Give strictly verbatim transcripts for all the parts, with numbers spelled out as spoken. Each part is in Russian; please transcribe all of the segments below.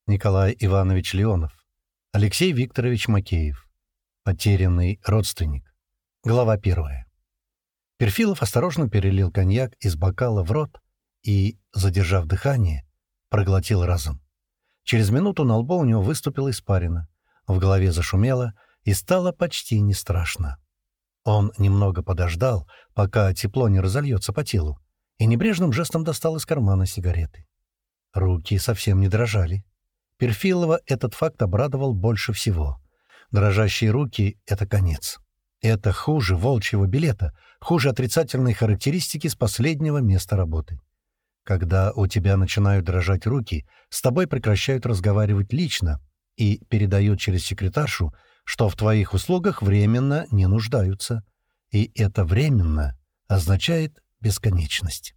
Николай Иванович Леонов. Алексей Викторович Макеев. Потерянный родственник. Глава первая. Перфилов осторожно перелил коньяк из бокала в рот и, задержав дыхание, проглотил разом. Через минуту на лбу у него выступила испарина, в голове зашумело и стало почти не страшно. Он немного подождал, пока тепло не разольется по телу, и небрежным жестом достал из кармана сигареты. Руки совсем не дрожали. Перфилова этот факт обрадовал больше всего. Дрожащие руки — это конец. Это хуже волчьего билета, хуже отрицательной характеристики с последнего места работы. Когда у тебя начинают дрожать руки, с тобой прекращают разговаривать лично и передают через секретаршу, что в твоих услугах временно не нуждаются. И это «временно» означает бесконечность.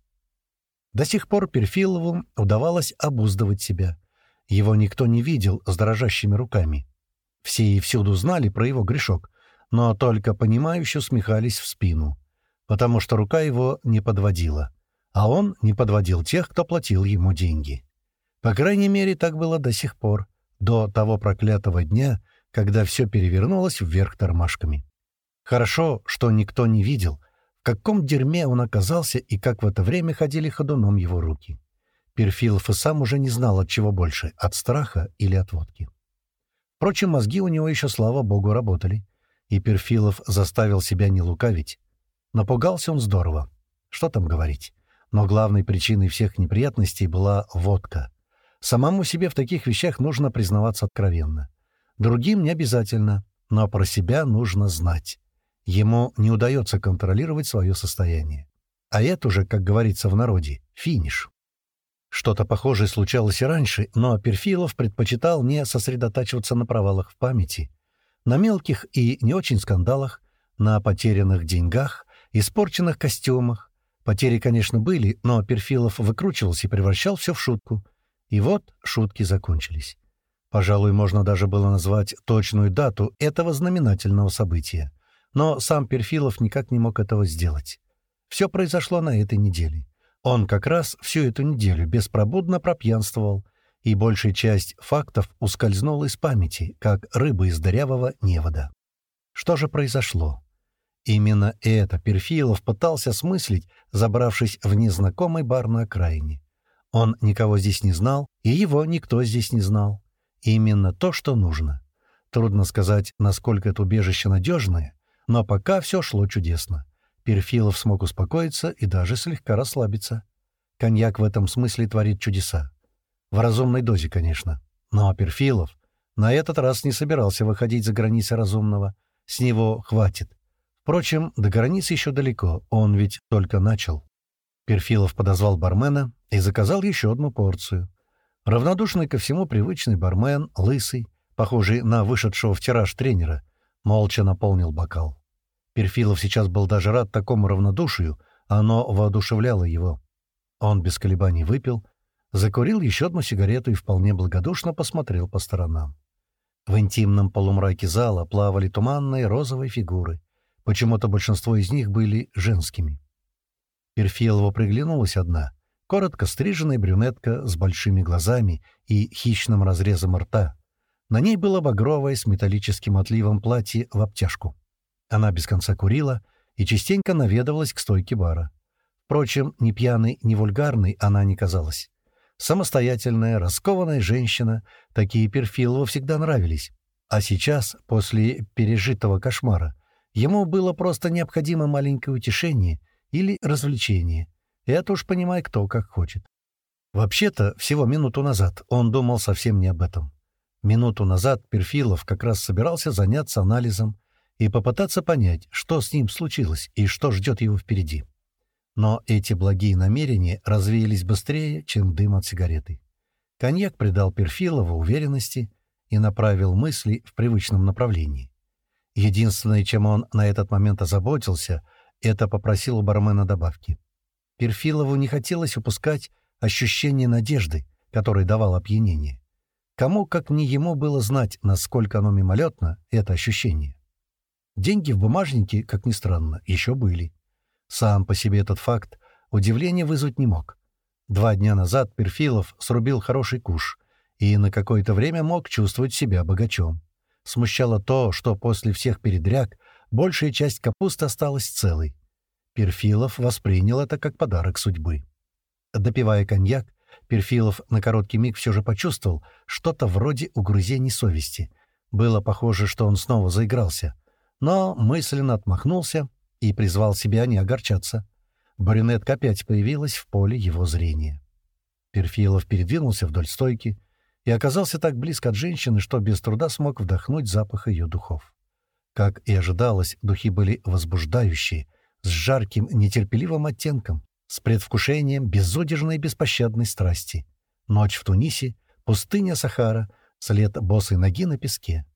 До сих пор Перфилову удавалось обуздывать себя. Его никто не видел с дрожащими руками. Все и всюду знали про его грешок, но только понимающе усмехались в спину, потому что рука его не подводила, а он не подводил тех, кто платил ему деньги. По крайней мере, так было до сих пор, до того проклятого дня, когда все перевернулось вверх тормашками. Хорошо, что никто не видел, в каком дерьме он оказался и как в это время ходили ходуном его руки. Перфилов и сам уже не знал, от чего больше — от страха или от водки. Впрочем, мозги у него еще, слава богу, работали, и Перфилов заставил себя не лукавить. Напугался он здорово. Что там говорить? Но главной причиной всех неприятностей была водка. Самому себе в таких вещах нужно признаваться откровенно. Другим не обязательно, но про себя нужно знать. Ему не удается контролировать свое состояние. А это уже, как говорится в народе, финиш. Что-то похожее случалось и раньше, но Перфилов предпочитал не сосредотачиваться на провалах в памяти, на мелких и не очень скандалах, на потерянных деньгах, испорченных костюмах. Потери, конечно, были, но Перфилов выкручивался и превращал все в шутку. И вот шутки закончились. Пожалуй, можно даже было назвать точную дату этого знаменательного события. Но сам Перфилов никак не мог этого сделать. Все произошло на этой неделе. Он как раз всю эту неделю беспробудно пропьянствовал, и большая часть фактов ускользнула из памяти, как рыба из дырявого невода. Что же произошло? Именно это Перфилов пытался осмыслить, забравшись в незнакомый бар на окраине. Он никого здесь не знал, и его никто здесь не знал. Именно то, что нужно. Трудно сказать, насколько это убежище надежное, но пока все шло чудесно. Перфилов смог успокоиться и даже слегка расслабиться. Коньяк в этом смысле творит чудеса. В разумной дозе, конечно. Но Перфилов на этот раз не собирался выходить за границы разумного. С него хватит. Впрочем, до границы еще далеко, он ведь только начал. Перфилов подозвал бармена и заказал еще одну порцию. Равнодушный ко всему привычный бармен, лысый, похожий на вышедшего в тираж тренера, молча наполнил бокал. Перфилов сейчас был даже рад такому равнодушию, оно воодушевляло его. Он без колебаний выпил, закурил еще одну сигарету и вполне благодушно посмотрел по сторонам. В интимном полумраке зала плавали туманные розовые фигуры. Почему-то большинство из них были женскими. Перфилову приглянулась одна, коротко стриженная брюнетка с большими глазами и хищным разрезом рта. На ней было багровое с металлическим отливом платье в обтяжку. Она без конца курила и частенько наведывалась к стойке бара. Впрочем, ни пьяной, ни вульгарной она не казалась. Самостоятельная, раскованная женщина, такие Перфилову всегда нравились. А сейчас, после пережитого кошмара, ему было просто необходимо маленькое утешение или развлечение. Это уж понимай кто как хочет. Вообще-то, всего минуту назад он думал совсем не об этом. Минуту назад Перфилов как раз собирался заняться анализом и попытаться понять, что с ним случилось и что ждет его впереди. Но эти благие намерения развеялись быстрее, чем дым от сигареты. Коньяк придал Перфилову уверенности и направил мысли в привычном направлении. Единственное, чем он на этот момент озаботился, это попросил у бармена добавки. Перфилову не хотелось упускать ощущение надежды, которое давало опьянение. Кому, как не ему, было знать, насколько оно мимолетно, это ощущение. Деньги в бумажнике, как ни странно, еще были. Сам по себе этот факт удивления вызвать не мог. Два дня назад Перфилов срубил хороший куш, и на какое-то время мог чувствовать себя богачом. Смущало то, что после всех передряг большая часть капусты осталась целой. Перфилов воспринял это как подарок судьбы. Допивая коньяк, Перфилов на короткий миг все же почувствовал что-то вроде угрызений совести. Было похоже, что он снова заигрался. Но мысленно отмахнулся и призвал себя не огорчаться. Брюнетка опять появилась в поле его зрения. Перфилов передвинулся вдоль стойки и оказался так близко от женщины, что без труда смог вдохнуть запах ее духов. Как и ожидалось, духи были возбуждающие, с жарким, нетерпеливым оттенком, с предвкушением безудержной беспощадной страсти. Ночь в Тунисе, пустыня Сахара, след босой ноги на песке.